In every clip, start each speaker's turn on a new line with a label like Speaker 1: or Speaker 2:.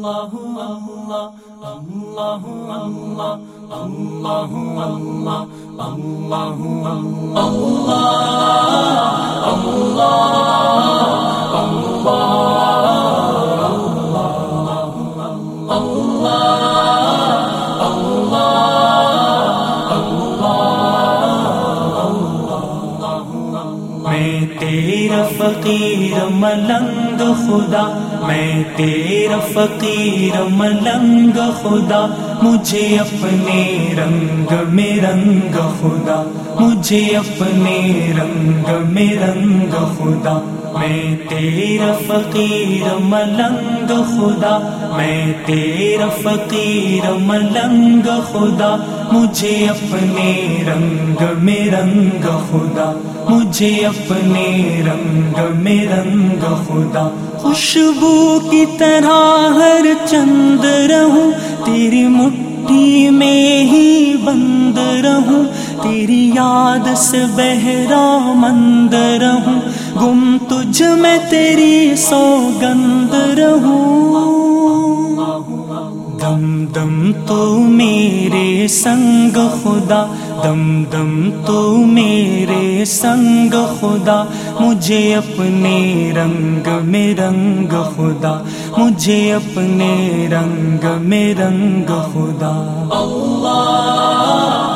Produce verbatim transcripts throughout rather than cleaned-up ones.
Speaker 1: اللہ اللہ اللہ اللہ اللہ اللہ اللہ میں تیرا فقیر ملنگ خدا، میں تیرا فقیر ملنگ خدا، مجھے اپنے رنگ میں رنگ خدا، مجھے اپنے رنگ میں رنگ خدا۔ میں تیرا فقیر ملنگ خدا، میں تیرا فقیر ملنگ خدا، مجھے اپنے رنگ میں رنگ خدا، مجھے اپنے رنگ میں رنگ خدا۔ خوشبو کی طرح ہر چند رہوں، تیری مٹھی میں ہی بند رہوں، تیری یاد سے بہرا مند رہوں، گم تجھ میں تیری سوگند رہوں۔ دم دم تو میرے سنگ خدا، دم دم تو میرے سنگ خدا، مجھے اپنے رنگ میں رنگ خدا، مجھے اپنے رنگ میں رنگ خدا۔ اللہ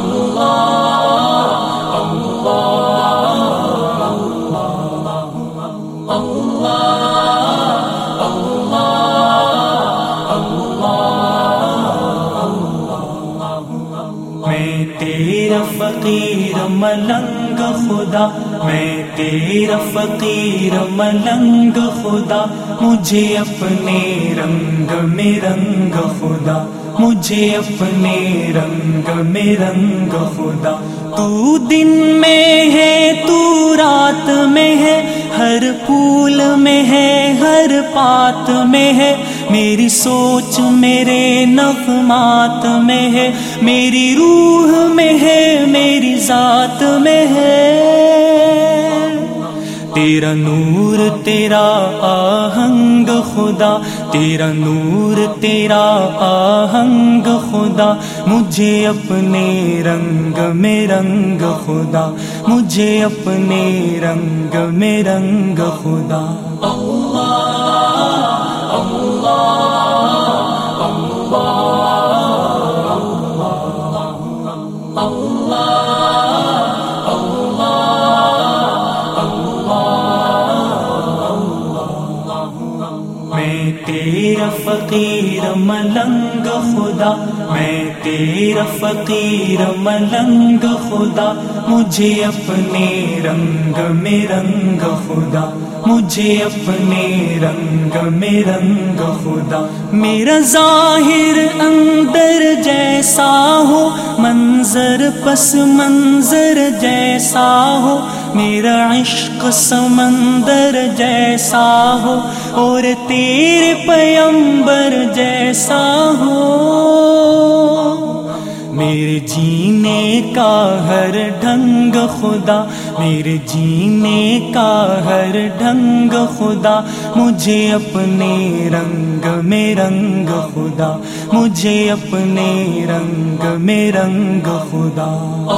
Speaker 1: میں تیرا فقیر ملنگ خدا، میں تیرا فقیر ملنگ خدا، مجھے اپنے رنگ میں رنگ خدا، مجھے اپنے رنگ میں رنگ خدا۔ تو دن میں ہے تو رات میں ہے، ہر پھول میں ہے ہر پات میں ہے، میری سوچ میرے نغمات میں ہے، میری روح میں ہے میری ذات میں ہے۔ تیرا نور تیرا آہنگ خدا، تیرا نور تیرا آہنگ خدا، مجھے اپنے رنگ میں رنگ خدا، مجھے اپنے رنگ میں رنگ خدا۔ میں تیرا فقیر ملنگ خدا، میں تیرا فقیر ملنگ خدا، مجھے اپنے رنگ میں رنگ خدا، مجھے اپنے رنگ میں رنگ خدا۔ میرا ظاہر اندر جیسا ہو، منظر پس منظر جیسا ہو، میرا عشق سمندر جیسا ہو، اور تیرے پیمبر جیسا ہو۔ میرے جینے کا ہر ڈھنگ خدا، میرے جینے کا ہر ڈھنگ خدا، مجھے اپنے رنگ میں رنگ خدا، مجھے اپنے رنگ میں رنگ خدا۔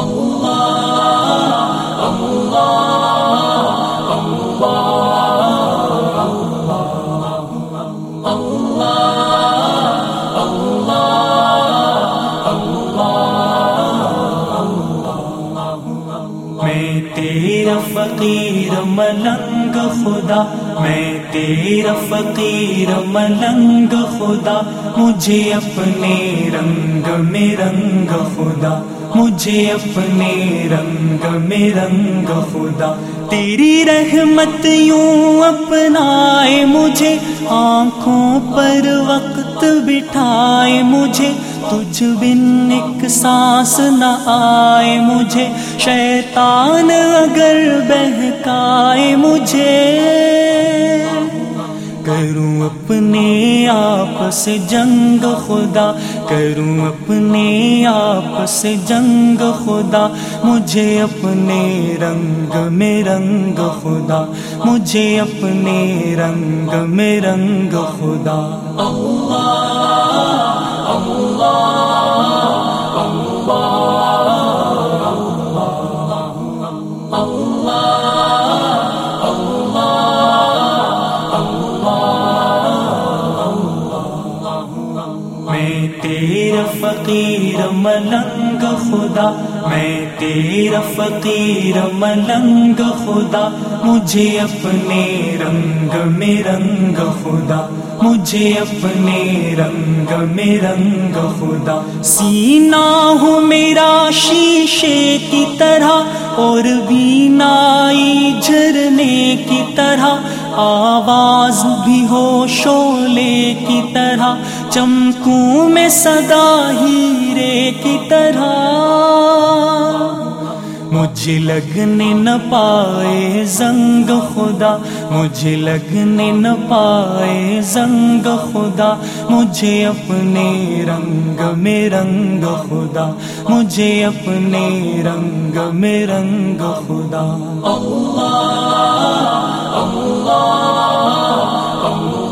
Speaker 1: میں تیرا فقیر ملنگ خدا، میں تیرا فقیر ملنگ خدا، مجھے اپنے رنگ میں رنگ خدا، مجھے اپنے رنگ میں رنگ خدا۔ تیری رحمت یوں اپنائے مجھے، آنکھوں پر وقت بٹھائے مجھے، تجھ بن ایک سانس نہ آئے مجھے، شیطان اگر بہکائے مجھے، کروں اپنے آپ سے جنگ خدا، کروں اپنے آپ سے جنگ خدا، مجھے اپنے رنگ میں رنگ خدا، مجھے اپنے رنگ میں رنگ خدا۔ اللہ اللہ میں تیرا فقیر ملنگ خدا، میں تیرا فقیر ملنگ خدا، مجھے اپنے رنگ میں رنگ خدا، مجھے اپنے رنگ میں رنگ خدا۔ سینہ ہوں میرا شیشے کی طرح اور بینائی جھرنے کی طرح، آواز بھی ہو شعلے کی طرح، چمکوں میں صدا ہیرے کی طرح، مجھے لگنے نہ پائے زنگ خدا، مجھے لگنے نہ پائے زنگ خدا، مجھے اپنے رنگ میں رنگ خدا، مجھے اپنے رنگ میں رنگ خدا۔ اللہ اللہ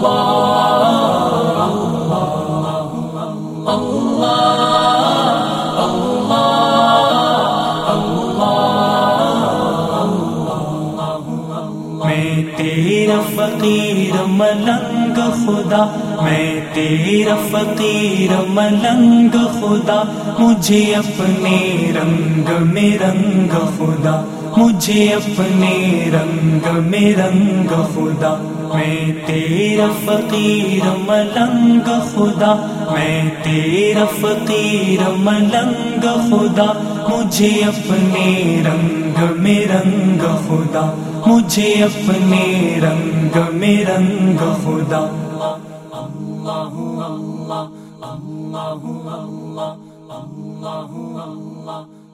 Speaker 1: میں تیرا فقیر ملنگ خدا، میں تیرا فقیر ملنگ خدا، مجھے اپنے رنگ میں رنگ خدا، مجھے اپنے رنگ میں رنگ خدا۔ میں تیرا فقیر ملنگ خدا، میں تیرا فقیر ملنگ خدا، مجھے اپنے رنگ میں رنگ خدا، مجھے اپنے رنگ میں رنگ خدا۔ اللہ اللہ اللہ اللہ اللہ اللہ